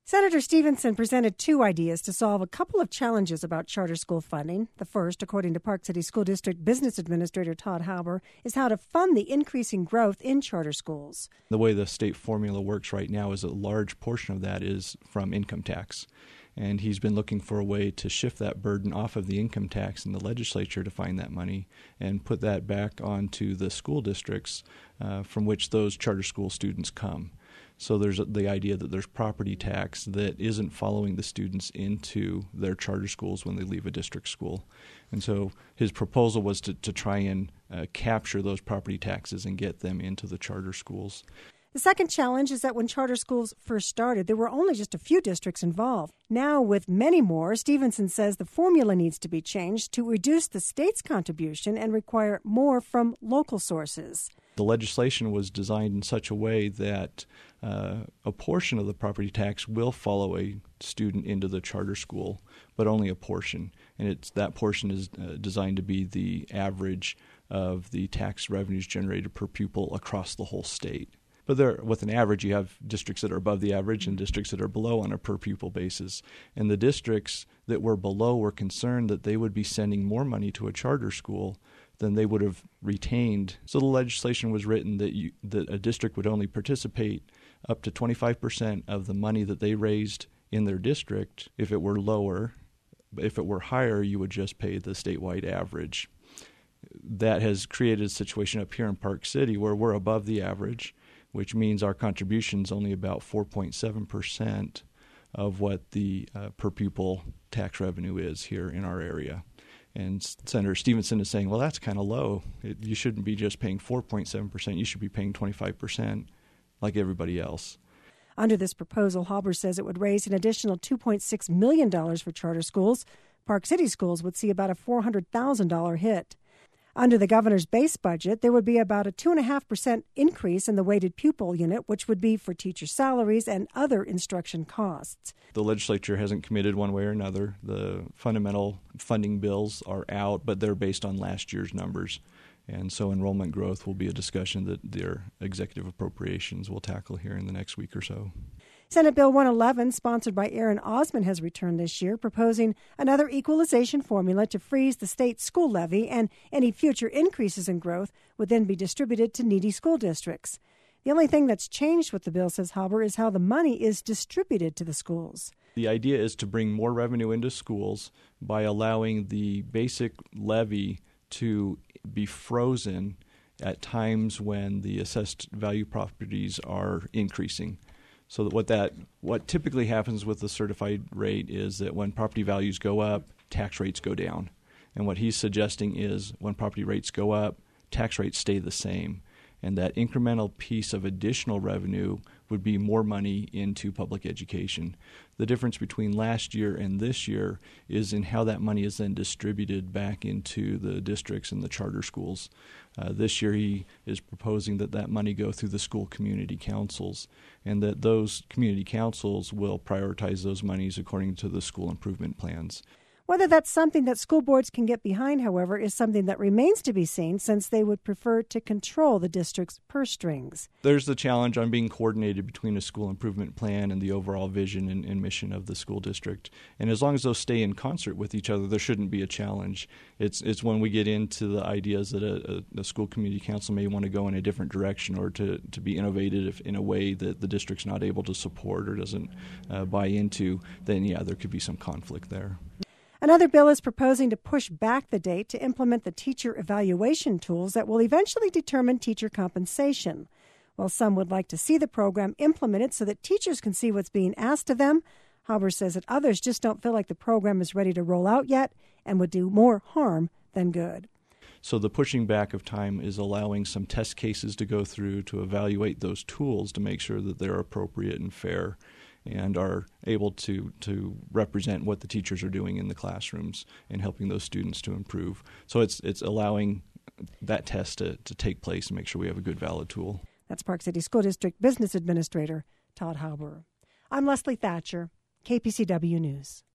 Senator Stevenson presented two ideas to solve a couple of challenges about charter school funding. The first, according to Park City School District Business Administrator Todd Hauber, is how to fund the increasing growth in charter schools. The way the state formula works right now is a large portion of that is from income tax. And he's been looking for a way to shift that burden off of the income tax in the legislature to find that money and put that back onto the school districts from which those charter school students come. So there's the idea that there's property tax that isn't following the students into their charter schools when they leave a district school. And so his proposal was to try and capture those property taxes and get them into the charter schools. The second challenge is that when charter schools first started, there were only just a few districts involved. Now, with many more, Stevenson says the formula needs to be changed to reduce the state's contribution and require more from local sources. The legislation was designed in such a way that a portion of the property tax will follow a student into the charter school, but only a portion. And that portion is designed to be the average of the tax revenues generated per pupil across the whole state. But with an average, you have districts that are above the average and districts that are below on a per-pupil basis. And the districts that were below were concerned that they would be sending more money to a charter school than they would have retained. So the legislation was written that a district would only participate up to 25% of the money that they raised in their district if it were lower. If it were higher, you would just pay the statewide average. That has created a situation up here in Park City where we're above the average, which means our contribution is only about 4.7% of what the per pupil tax revenue is here in our area. And Senator Stevenson is saying, well, that's kind of low. You shouldn't be just paying 4.7%. You should be paying 25% like everybody else. Under this proposal, Hauber says it would raise an additional $2.6 million for charter schools. Park City schools would see about a $400,000 hit. Under the governor's base budget, there would be about a 2.5% increase in the weighted pupil unit, which would be for teacher salaries and other instruction costs. The legislature hasn't committed one way or another. The fundamental funding bills are out, but they're based on last year's numbers. And so enrollment growth will be a discussion that their executive appropriations will tackle here in the next week or so. Senate Bill 111, sponsored by Aaron Osmond, has returned this year, proposing another equalization formula to freeze the state school levy, and any future increases in growth would then be distributed to needy school districts. The only thing that's changed with the bill, says Hauber, is how the money is distributed to the schools. The idea is to bring more revenue into schools by allowing the basic levy to be frozen at times when the assessed value properties are increasing. So that what typically happens with the certified rate is that when property values go up, tax rates go down. And what he's suggesting is when property rates go up, tax rates stay the same. And that incremental piece of additional revenue would be more money into public education. The difference between last year and this year is in how that money is then distributed back into the districts and the charter schools. This year he is proposing that money go through the school community councils, and that those community councils will prioritize those monies according to the school improvement plans. Whether that's something that school boards can get behind, however, is something that remains to be seen, since they would prefer to control the district's purse strings. There's the challenge on being coordinated between a school improvement plan and the overall vision and mission of the school district. And as long as those stay in concert with each other, there shouldn't be a challenge. It's when we get into the ideas that a school community council may want to go in a different direction or to be innovative in a way that the district's not able to support or doesn't buy into, then, yeah, there could be some conflict there. Another bill is proposing to push back the date to implement the teacher evaluation tools that will eventually determine teacher compensation. While some would like to see the program implemented so that teachers can see what's being asked of them, Hauber says that others just don't feel like the program is ready to roll out yet and would do more harm than good. So the pushing back of time is allowing some test cases to go through to evaluate those tools to make sure that they're appropriate and fair and are able to represent what the teachers are doing in the classrooms and helping those students to improve. So it's allowing that test to take place and make sure we have a good, valid tool. That's Park City School District Business Administrator Todd Hauber. I'm Leslie Thatcher, KPCW News.